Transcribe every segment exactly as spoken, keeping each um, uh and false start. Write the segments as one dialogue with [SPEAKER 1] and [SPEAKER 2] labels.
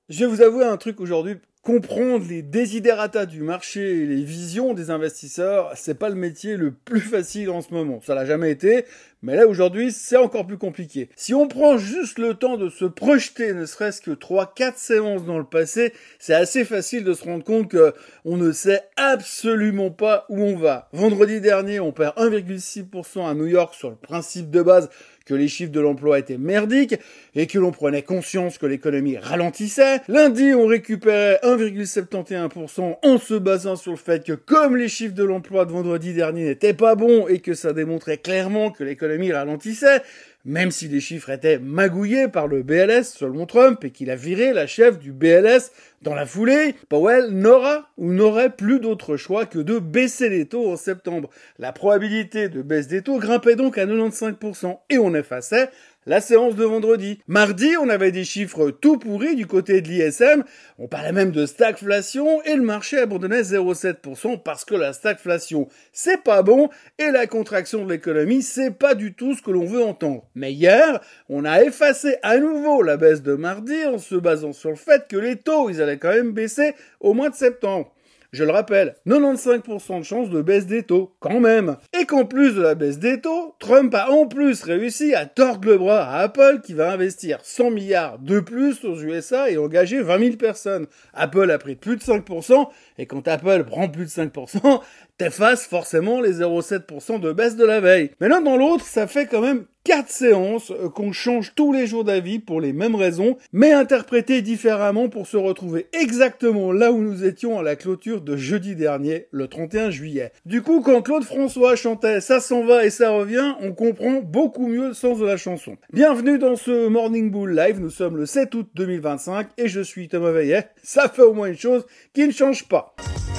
[SPEAKER 1] Je vais vous avouer un truc aujourd'hui. Comprendre les desiderata du marché et les visions des investisseurs, c'est pas le métier le plus facile en ce moment. Ça l'a jamais été, mais là aujourd'hui, c'est encore plus compliqué. Si on prend juste le temps de se projeter, ne serait-ce que trois quatre séances dans le passé, c'est assez facile de se rendre compte que on ne sait absolument pas où on va. Vendredi dernier, on perd un virgule six pour cent à New York sur le principe de base que les chiffres de l'emploi étaient merdiques et que l'on prenait conscience que l'économie ralentissait. Lundi, on récupérait un virgule soixante et onze pour cent en se basant sur le fait que comme les chiffres de l'emploi de vendredi dernier n'étaient pas bons et que ça démontrait clairement que l'économie ralentissait, même si les chiffres étaient magouillés par le B L S selon Trump et qu'il a viré la chef du B L S dans la foulée, Powell n'aura ou n'aurait plus d'autre choix que de baisser les taux en septembre. La probabilité de baisse des taux grimpait donc à quatre-vingt-quinze pour cent et on effaçait la séance de vendredi. Mardi, on avait des chiffres tout pourris du côté de l'I S M. On parlait même de stagflation et le marché abandonnait zéro virgule sept pour cent parce que la stagflation, c'est pas bon et la contraction de l'économie, c'est pas du tout ce que l'on veut entendre. Mais hier, on a effacé à nouveau la baisse de mardi en se basant sur le fait que les taux, ils allaient quand même baisser au mois de septembre. Je le rappelle, quatre-vingt-quinze pour cent de chance de baisse des taux, quand même. Et qu'en plus de la baisse des taux, Trump a en plus réussi à tordre le bras à Apple qui va investir cent milliards de plus aux U S A et engager vingt mille personnes. Apple a pris plus de cinq pour cent, et quand Apple prend plus de cinq pour cent, t'effaces forcément les zéro virgule sept pour cent de baisse de la veille. Mais l'un dans l'autre, ça fait quand même quatre séances qu'on change tous les jours d'avis pour les mêmes raisons, mais interprétées différemment pour se retrouver exactement là où nous étions à la clôture de jeudi dernier, le trente et un juillet. Du coup, quand Claude François chantait « Ça s'en va et ça revient », on comprend beaucoup mieux le sens de la chanson. Bienvenue dans ce Morning Bull Live, nous sommes le sept août deux mille vingt-cinq et je suis Thomas Veillet. Ça fait au moins une chose qui ne change pas.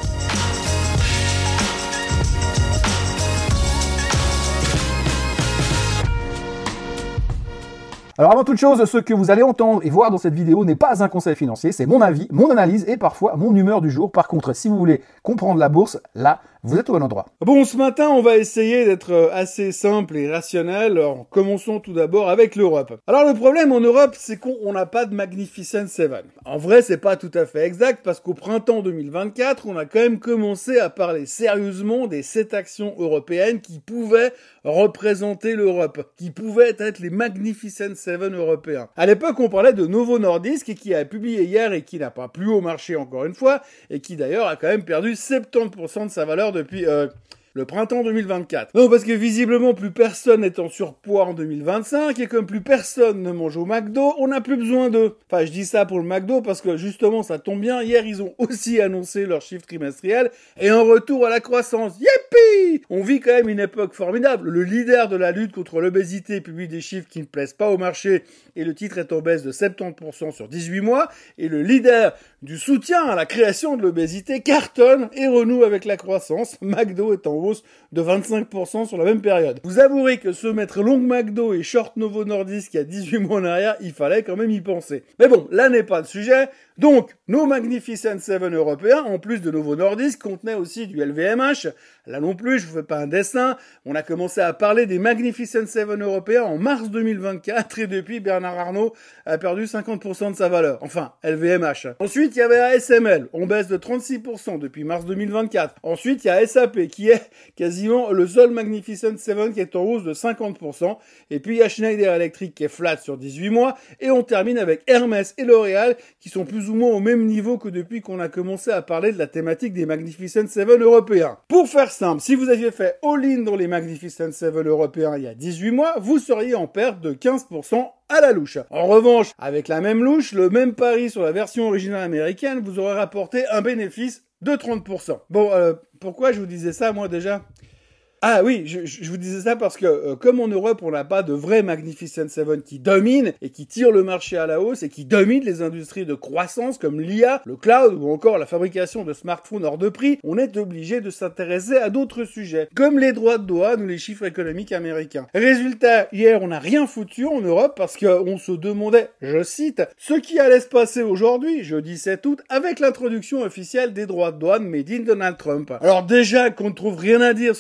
[SPEAKER 2] Alors avant toute chose, ce que vous allez entendre et voir dans cette vidéo n'est pas un conseil financier, c'est mon avis, mon analyse et parfois mon humeur du jour. Par contre, si vous voulez comprendre la bourse, là, vous êtes au bon endroit.
[SPEAKER 1] Bon, ce matin, on va essayer d'être assez simple et rationnel. Alors, commençons tout d'abord avec l'Europe. Alors, le problème en Europe, c'est qu'on n'a pas de Magnificent Seven. En vrai, c'est pas tout à fait exact parce qu'au printemps deux mille vingt-quatre, on a quand même commencé à parler sérieusement des sept actions européennes qui pouvaient représenter l'Europe, qui pouvaient être les Magnificent Seven européens. À l'époque, on parlait de Novo Nordisk, qui a publié hier et qui n'a pas plu au marché encore une fois, et qui d'ailleurs a quand même perdu soixante-dix pour cent de sa valeur depuis euh, le printemps deux mille vingt-quatre. Non, parce que visiblement plus personne n'est en surpoids en deux mille vingt-cinq et comme plus personne ne mange au McDo, on n'a plus besoin d'eux. Enfin, je dis ça pour le McDo parce que justement ça tombe bien, hier ils ont aussi annoncé leur chiffre trimestriel et un retour à la croissance. Youpi! On vit quand même une époque formidable. Le leader de la lutte contre l'obésité publie des chiffres qui ne plaisent pas au marché et le titre est en baisse de soixante-dix pour cent sur dix-huit mois et le leader du soutien à la création de l'obésité cartonne et renoue avec la croissance. McDo est en hausse de vingt-cinq pour cent sur la même période. Vous avouerez que se mettre long McDo et short Novo Nordisk il y a dix-huit mois en arrière, il fallait quand même y penser. Mais bon, là n'est pas le sujet. Donc, nos Magnificent Seven européens, en plus de Novo Nordisk, contenaient aussi du L V M H. Là non plus, je vous fais pas un dessin. On a commencé à parler des Magnificent Seven européens en mars deux mille vingt-quatre et depuis, Bernard Arnault a perdu cinquante pour cent de sa valeur. Enfin, L V M H. Ensuite, il y avait A S M L. On baisse de trente-six pour cent depuis mars deux mille vingt-quatre. Ensuite, il y a S A P qui est quasiment le seul Magnificent Seven qui est en hausse de cinquante pour cent. Et puis, il y a Schneider Electric qui est flat sur dix-huit mois. Et on termine avec Hermès et L'Oréal qui sont plus ou moins au même niveau que depuis qu'on a commencé à parler de la thématique des Magnificent Seven européens. Pour faire simple, si vous aviez fait all-in dans les Magnificent Seven européens il y a dix-huit mois, vous seriez en perte de quinze pour cent à la louche. En revanche, avec la même louche, le même pari sur la version originale américaine vous aurait rapporté un bénéfice de trente pour cent. Bon, euh, pourquoi je vous disais ça, moi, déjà ? Ah oui, je, je vous disais ça parce que euh, comme en Europe, on n'a pas de vrai Magnificent Seven qui domine et qui tire le marché à la hausse et qui domine les industries de croissance comme l'I A, le cloud ou encore la fabrication de smartphones hors de prix, on est obligé de s'intéresser à d'autres sujets, comme les droits de douane ou les chiffres économiques américains. Résultat, hier, on n'a rien foutu en Europe parce qu'on se demandait, je cite, ce qui allait se passer aujourd'hui, jeudi sept août, avec l'introduction officielle des droits de douane made in Donald Trump. Alors déjà qu'on ne trouve rien à dire sur l'économie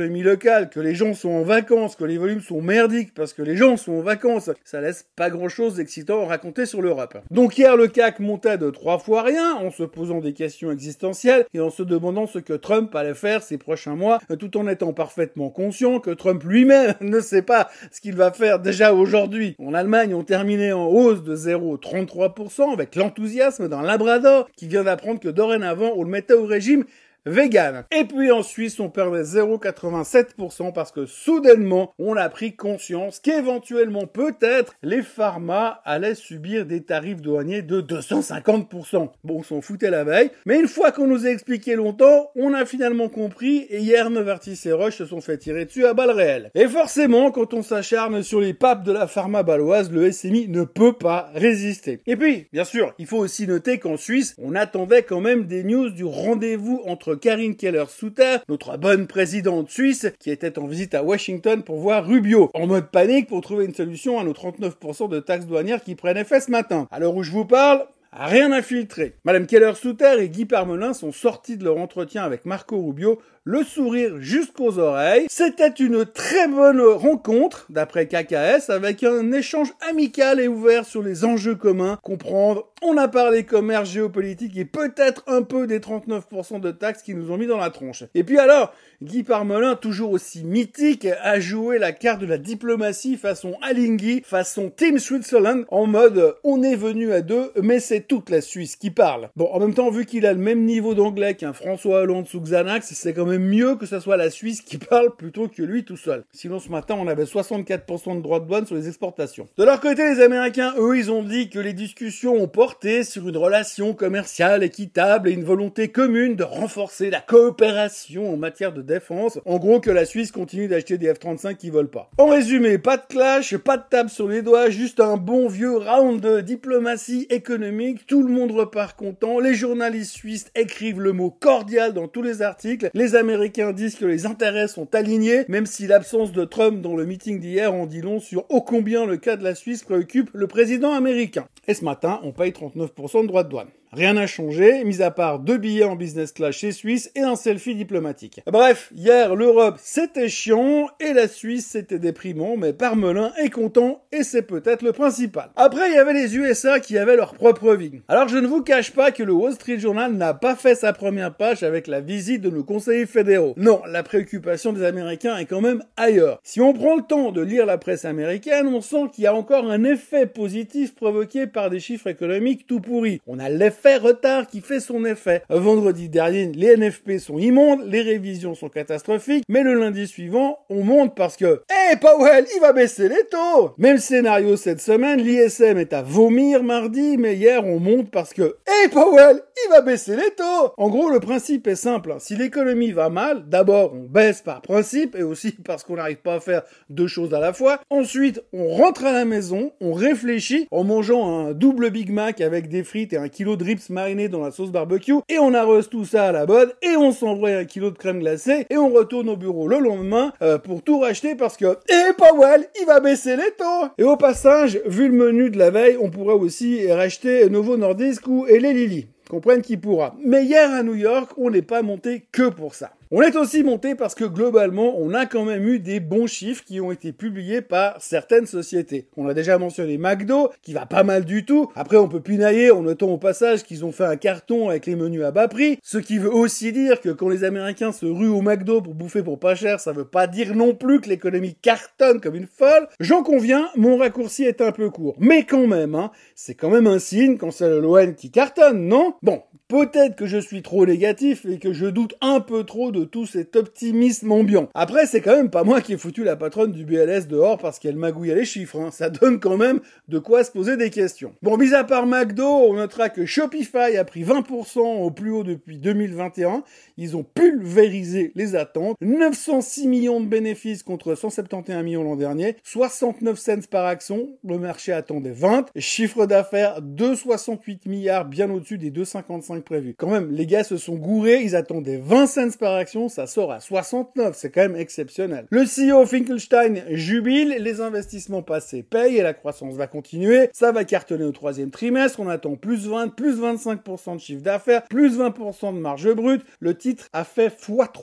[SPEAKER 1] l'économie locale, que les gens sont en vacances, que les volumes sont merdiques parce que les gens sont en vacances, ça laisse pas grand-chose d'excitant à raconter sur l'Europe. Donc hier, le C A C montait de trois fois rien, en se posant des questions existentielles et en se demandant ce que Trump allait faire ces prochains mois, tout en étant parfaitement conscient que Trump lui-même ne sait pas ce qu'il va faire déjà aujourd'hui. En Allemagne, on terminait en hausse de zéro virgule trente-trois pour cent avec l'enthousiasme d'un Labrador qui vient d'apprendre que dorénavant, on le mettait au régime vegan. Et puis en Suisse, on perdait zéro virgule quatre-vingt-sept pour cent parce que soudainement, on a pris conscience qu'éventuellement, peut-être, les pharma allaient subir des tarifs douaniers de deux cent cinquante pour cent. Bon, on s'en foutait la veille, mais une fois qu'on nous a expliqué longtemps, on a finalement compris et hier, Novartis et Roche se sont fait tirer dessus à balles réelles. Et forcément, quand on s'acharne sur les papes de la pharma baloise, le S M I ne peut pas résister. Et puis, bien sûr, il faut aussi noter qu'en Suisse, on attendait quand même des news du rendez-vous entre Karin Keller-Sutter, notre bonne présidente suisse, qui était en visite à Washington pour voir Rubio, en mode panique pour trouver une solution à nos trente-neuf pour cent de taxes douanières qui prennent effet ce matin. À l'heure où je vous parle, rien à filtrer. Madame Keller-Sutter et Guy Parmelin sont sortis de leur entretien avec Marco Rubio, le sourire jusqu'aux oreilles. C'était une très bonne rencontre, d'après K K S, avec un échange amical et ouvert sur les enjeux communs, comprendre. On a parlé commerce, géopolitique et peut-être un peu des trente-neuf pour cent de taxes qui nous ont mis dans la tronche. Et puis alors, Guy Parmelin, toujours aussi mythique, a joué la carte de la diplomatie façon Alinghi, façon Team Switzerland, en mode on est venu à deux, mais c'est toute la Suisse qui parle. Bon, en même temps, vu qu'il a le même niveau d'anglais qu'un François Hollande sous Xanax, c'est quand même mieux que ce soit la Suisse qui parle plutôt que lui tout seul. Sinon, ce matin, on avait soixante-quatre pour cent de droits de douane sur les exportations. De leur côté, les Américains, eux, ils ont dit que les discussions ont porté sur une relation commerciale équitable et une volonté commune de renforcer la coopération en matière de défense. En gros, que la Suisse continue d'acheter des F trente-cinq qui volent pas. En résumé, pas de clash, pas de tape sur les doigts, juste un bon vieux round de diplomatie économique. Tout le monde repart content. Les journalistes suisses écrivent le mot cordial dans tous les articles. Les Américains disent que les intérêts sont alignés, même si l'absence de Trump dans le meeting d'hier en dit long sur ô combien le cas de la Suisse préoccupe le président américain. Et ce matin, on paye trente-neuf pour cent de droits de douane. Rien n'a changé, mis à part deux billets en business class chez Suisse et un selfie diplomatique. Bref, hier, l'Europe, c'était chiant, et la Suisse, c'était déprimant, mais Parmelin est content, et c'est peut-être le principal. Après, il y avait les U S A qui avaient leur propre vie. Alors, je ne vous cache pas que le Wall Street Journal n'a pas fait sa première page avec la visite de nos conseillers fédéraux. Non, la préoccupation des Américains est quand même ailleurs. Si on prend le temps de lire la presse américaine, on sent qu'il y a encore un effet positif provoqué par des chiffres économiques tout pourris. On a l'effet fait retard qui fait son effet. Vendredi dernier, les N F P sont immondes, les révisions sont catastrophiques, mais le lundi suivant, on monte parce que hey Powell, il va baisser les taux. Même scénario cette semaine, l'I S M est à vomir mardi, mais hier on monte parce que hey Powell, il va baisser les taux. En gros, le principe est simple. Si l'économie va mal, d'abord on baisse par principe et aussi parce qu'on n'arrive pas à faire deux choses à la fois. Ensuite, on rentre à la maison, on réfléchit en mangeant un double Big Mac avec des frites et un kilo de rips marinés dans la sauce barbecue et on arrose tout ça à la bonne et on s'envoie un kilo de crème glacée et on retourne au bureau le lendemain euh, pour tout racheter parce que hey Powell, il va baisser les taux. Et au passage, vu le menu de la veille, on pourrait aussi racheter Novo Nordisk ou Eli Lilly. Comprenne qui pourra. Mais hier à New York, on n'est pas monté que pour ça. On est aussi monté parce que globalement, on a quand même eu des bons chiffres qui ont été publiés par certaines sociétés. On a déjà mentionné McDo, qui va pas mal du tout. Après, on peut pinailler en notant au passage qu'ils ont fait un carton avec les menus à bas prix. Ce qui veut aussi dire que quand les Américains se ruent au McDo pour bouffer pour pas cher, ça veut pas dire non plus que l'économie cartonne comme une folle. J'en conviens, mon raccourci est un peu court. Mais quand même, hein, c'est quand même un signe quand c'est le L'O N qui cartonne, non? Bon. Peut-être que je suis trop négatif et que je doute un peu trop de tout cet optimisme ambiant. Après, c'est quand même pas moi qui ai foutu la patronne du B L S dehors parce qu'elle magouillait les chiffres, hein. Ça donne quand même de quoi se poser des questions. Bon, mis à part McDo, on notera que Shopify a pris vingt pour cent au plus haut depuis deux mille vingt et un. Ils ont pulvérisé les attentes. neuf cent six millions de bénéfices contre cent soixante et onze millions l'an dernier. soixante-neuf cents par action. Le marché attendait vingt. Chiffre d'affaires deux virgule soixante-huit milliards, bien au-dessus des deux virgule cinquante-cinq prévu. Quand même, les gars se sont gourés, ils attendaient vingt cents par action, ça sort à soixante-neuf, c'est quand même exceptionnel. Le C E O Finkelstein jubile, les investissements passés payent et la croissance va continuer, ça va cartonner au troisième trimestre, on attend plus vingt, plus vingt-cinq pour cent de chiffre d'affaires, plus vingt pour cent de marge brute, le titre a fait fois trois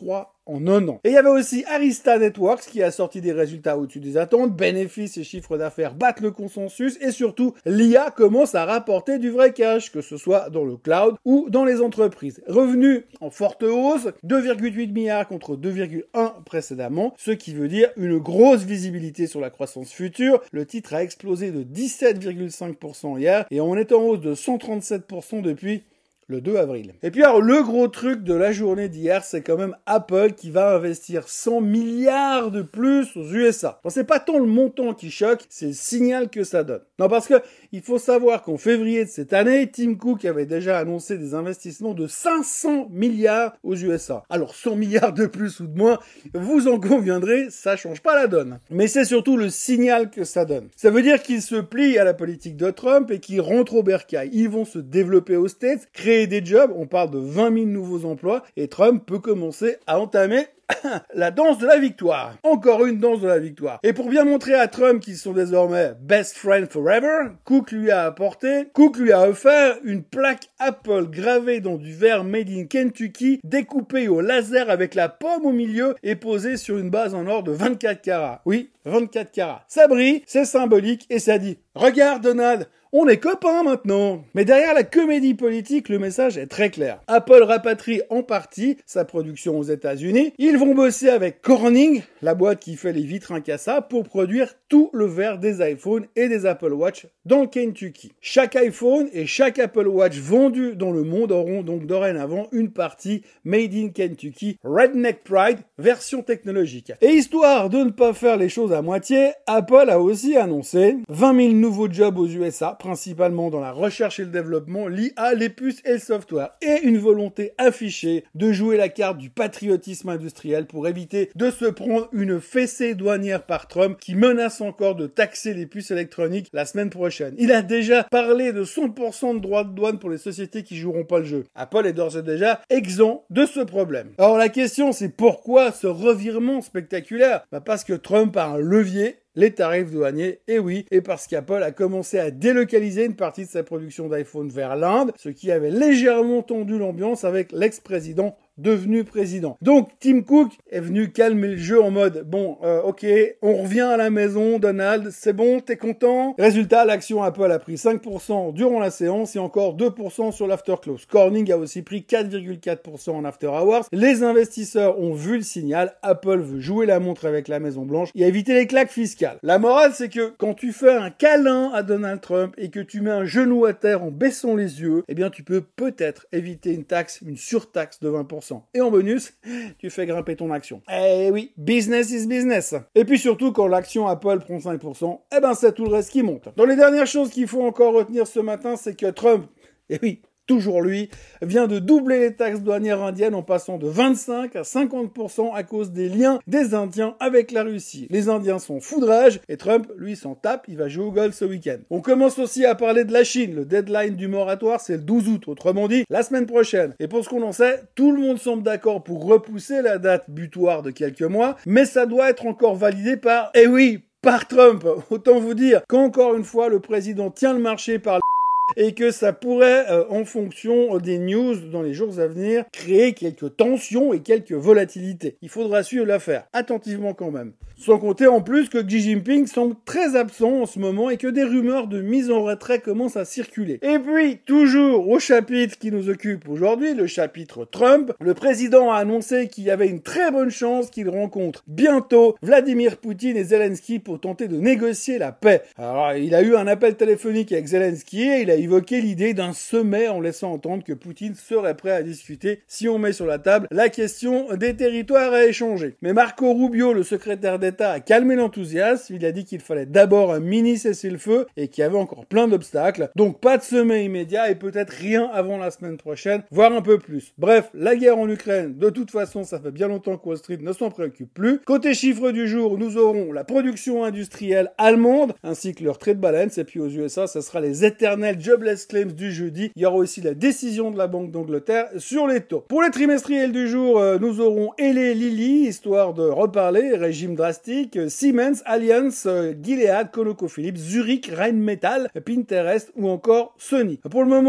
[SPEAKER 1] en un an. Et il y avait aussi Arista Networks qui a sorti des résultats au-dessus des attentes, bénéfices et chiffres d'affaires battent le consensus et surtout l'I A commence à rapporter du vrai cash, que ce soit dans le cloud ou dans les entreprises. Revenus en forte hausse, deux virgule huit milliards contre deux virgule un précédemment, ce qui veut dire une grosse visibilité sur la croissance future. Le titre a explosé de dix-sept virgule cinq pour cent hier et on est en hausse de cent trente-sept pour cent depuis le deux avril. Et puis alors, le gros truc de la journée d'hier, c'est quand même Apple qui va investir cent milliards de plus aux U S A. Bon, c'est pas tant le montant qui choque, c'est le signal que ça donne. Non, parce que il faut savoir qu'en février de cette année, Tim Cook avait déjà annoncé des investissements de cinq cents milliards aux U S A. Alors, cent milliards de plus ou de moins, vous en conviendrez, ça change pas la donne. Mais c'est surtout le signal que ça donne. Ça veut dire qu'ils se plient à la politique de Trump et qu'ils rentrent au bercail. Ils vont se développer aux States, créer des jobs, on parle de vingt mille nouveaux emplois, et Trump peut commencer à entamer la danse de la victoire. Encore une danse de la victoire. Et pour bien montrer à Trump qu'ils sont désormais best friends forever, Cook lui a apporté, Cook lui a offert une plaque Apple gravée dans du verre made in Kentucky, découpée au laser avec la pomme au milieu et posée sur une base en or de vingt-quatre carats. Oui, vingt-quatre carats. Ça brille, c'est symbolique et ça dit « Regarde Donald, on est copains maintenant !» Mais derrière la comédie politique, le message est très clair. Apple rapatrie en partie sa production aux États-Unis. Ils vont bosser avec Corning, la boîte qui fait les vitres incassables, pour produire tout le verre des iPhones et des Apple Watch dans le Kentucky. Chaque iPhone et chaque Apple Watch vendu dans le monde auront donc dorénavant une partie Made in Kentucky, Redneck Pride, version technologique. Et histoire de ne pas faire les choses à moitié, Apple a aussi annoncé vingt mille nouveaux jobs aux U S A, principalement dans la recherche et le développement, l'I A, les puces et le software, et une volonté affichée de jouer la carte du patriotisme industriel pour éviter de se prendre une fessée douanière par Trump qui menace encore de taxer les puces électroniques la semaine prochaine. Il a déjà parlé de cent pour cent de droits de douane pour les sociétés qui joueront pas le jeu. Apple est d'ores et déjà exempt de ce problème. Alors la question c'est pourquoi ce revirement spectaculaire ? Bah parce que Trump a un levier, les tarifs douaniers, et oui, et parce qu'Apple a commencé à délocaliser une partie de sa production d'iPhone vers l'Inde, ce qui avait légèrement tendu l'ambiance avec l'ex-président devenu président. Donc Tim Cook est venu calmer le jeu en mode bon euh, ok, on revient à la maison Donald, c'est bon, t'es content? Résultat, l'action Apple a pris cinq pour cent durant la séance et encore deux pour cent sur l'after close. Corning a aussi pris quatre virgule quatre pour cent en after hours. Les investisseurs ont vu le signal, Apple veut jouer la montre avec la Maison Blanche et éviter les claques fiscales. La morale c'est que quand tu fais un câlin à Donald Trump et que tu mets un genou à terre en baissant les yeux, eh bien tu peux peut-être éviter une taxe, une surtaxe de vingt pour cent. Et en bonus, tu fais grimper ton action. Eh oui, business is business. Et puis surtout, quand l'action Apple prend cinq pour cent, eh ben c'est tout le reste qui monte. Dans les dernières choses qu'il faut encore retenir ce matin, c'est que Trump, eh oui, toujours lui, vient de doubler les taxes douanières indiennes en passant de vingt-cinq à cinquante pour cent à cause des liens des Indiens avec la Russie. Les Indiens sont fous de rage et Trump, lui, s'en tape, il va jouer au golf ce week-end. On commence aussi à parler de la Chine. Le deadline du moratoire, c'est le douze août, autrement dit, la semaine prochaine. Et pour ce qu'on en sait, tout le monde semble d'accord pour repousser la date butoir de quelques mois, mais ça doit être encore validé par, eh oui, par Trump. Autant vous dire qu'encore une fois, le président tient le marché par et que ça pourrait, euh, en fonction des news dans les jours à venir, créer quelques tensions et quelques volatilités. Il faudra suivre l'affaire, attentivement quand même. Sans compter en plus que Xi Jinping semble très absent en ce moment et que des rumeurs de mise en retrait commencent à circuler. Et puis, toujours au chapitre qui nous occupe aujourd'hui, le chapitre Trump, le président a annoncé qu'il y avait une très bonne chance qu'il rencontre bientôt Vladimir Poutine et Zelensky pour tenter de négocier la paix. Alors, il a eu un appel téléphonique avec Zelensky et il a évoqué l'idée d'un sommet en laissant entendre que Poutine serait prêt à discuter si on met sur la table la question des territoires à échanger. Mais Marco Rubio, le secrétaire d'État, a calmé l'enthousiasme. Il a dit qu'il fallait d'abord un mini cessez-le-feu et qu'il y avait encore plein d'obstacles. Donc pas de sommet immédiat et peut-être rien avant la semaine prochaine, voire un peu plus. Bref, la guerre en Ukraine, de toute façon, ça fait bien longtemps que Wall Street ne s'en préoccupe plus. Côté chiffres du jour, nous aurons la production industrielle allemande ainsi que leur trade balance et puis aux U S A, ça sera les éternels jobless claims du jeudi. Il y aura aussi la décision de la Banque d'Angleterre sur les taux. Pour les trimestriels du jour, euh, nous aurons Eli Lilly, histoire de reparler, régime drastique, Siemens, Allianz, euh, Gilead, ConocoPhillips, Zurich, Rheinmetall, Pinterest ou encore Sony. Pour le moment,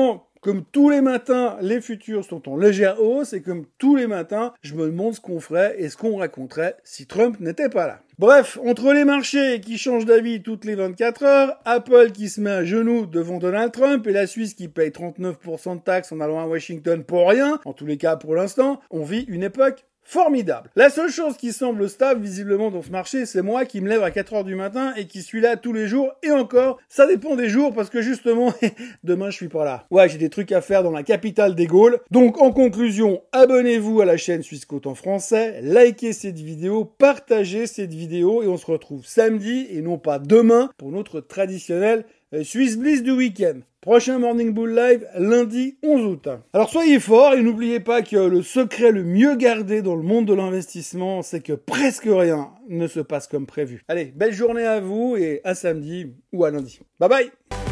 [SPEAKER 1] comme tous les matins, les futurs sont en légère hausse, et comme tous les matins, je me demande ce qu'on ferait et ce qu'on raconterait si Trump n'était pas là. Bref, entre les marchés qui changent d'avis toutes les vingt-quatre heures, Apple qui se met à genoux devant Donald Trump et la Suisse qui paye trente-neuf pour cent de taxes en allant à Washington pour rien, en tous les cas pour l'instant, on vit une époque formidable. La seule chose qui semble stable visiblement dans ce marché, c'est moi qui me lève à quatre heures du matin et qui suis là tous les jours, et encore, ça dépend des jours parce que justement, demain je suis pas là. Ouais, j'ai des trucs à faire dans la capitale des Gaules. Donc en conclusion, abonnez-vous à la chaîne Suisse Côte en français, likez cette vidéo, partagez cette vidéo et on se retrouve samedi et non pas demain pour notre traditionnel Swiss Bliss du week-end. Prochain Morning Bull Live, lundi onze août. Alors soyez forts et n'oubliez pas que le secret le mieux gardé dans le monde de l'investissement, c'est que presque rien ne se passe comme prévu. Allez, belle journée à vous et à samedi ou à lundi. Bye bye!